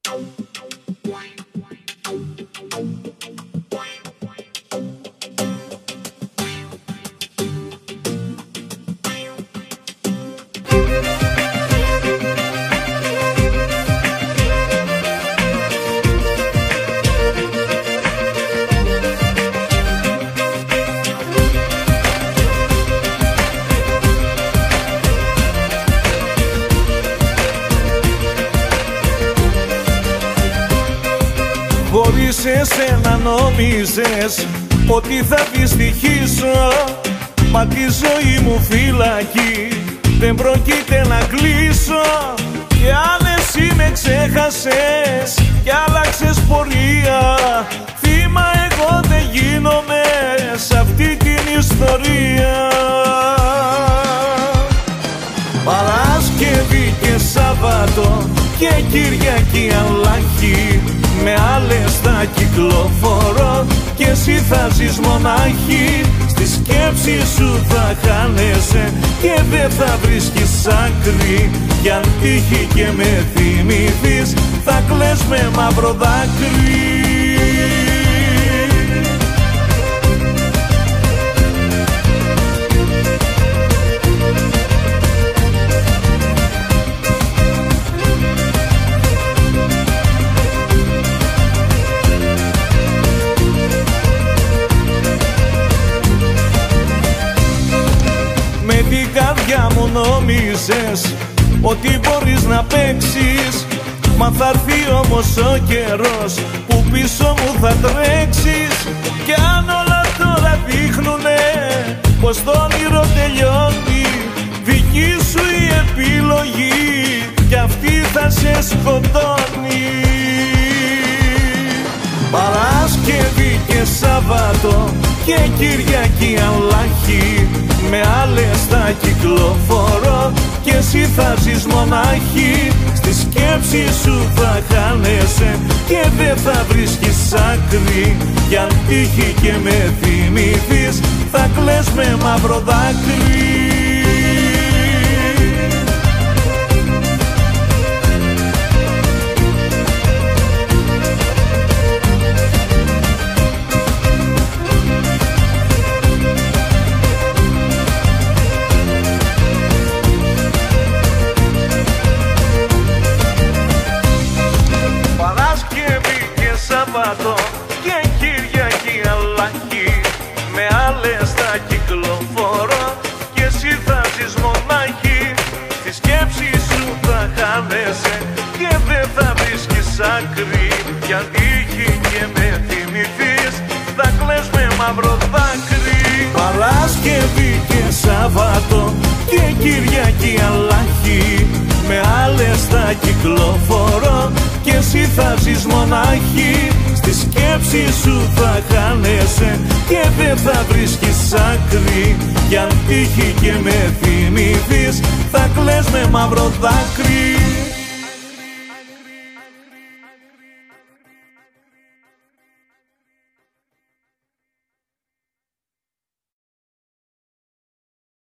Χωρίς εσένα νόμιζες ότι θα δυστυχήσω, μα τη ζωή μου φυλακή δεν πρόκειται να κλείσω. Κι αν εσύ με ξέχασες κι άλλαξες πορεία, θύμα εγώ δεν γίνομαι σ' αυτή την ιστορία. Παρασκευή και Σάββατο και Κυριακή αλλάχη, με άλλες θα κυκλοφορώ και εσύ θα ζεις μονάχη. Στη σκέψη σου θα χάνεσαι και δεν θα βρίσκεις άκρη. Κι αν τύχει και με θυμηθείς θα κλαις με μαύρο δάκρυ. Την καρδιά μου νόμιζες ότι μπορείς να παίξεις, μα θα έρθει όμως ο καιρός που πίσω μου θα τρέξεις. Κι αν όλα τώρα δείχνουνε πως το όνειρο τελειώνει, δική σου η επιλογή κι αυτή θα σε σκοτώνει. Παρασκευή και Σάββατο και Κυριακή αλλάχη, με άλλες θα κυκλοφορώ και εσύ θα ζεις μονάχη. Στη σκέψη σου θα χάνεσαι και δεν θα βρίσκεις άκρη. Κι αν τύχει και με θυμηθείς θα κλαις με μαύρο δάκρυ. Σάββατο και Κυριακή αλλάχη, με άλλες θα κυκλοφορώ και εσύ θα ζεις μονάχη. Στη σκέψη σου θα χάνεσαι και δεν θα βρίσκεις άκρη. Κι αν τύχει και με θυμηθείς θα κλαις με μαύρο δάκρυ. Παρασκευή και Σάββατο και Κυριακή αλλάχη, με άλλες θα κυκλοφορώ και εσύ θα ζεις μονάχη. Στη σκέψη σου θα χάνεσαι και δεν θα βρίσκεις άκρη. Κι αν τύχει και με θυμηθείς θα κλαις με μαύρο δάκρυ.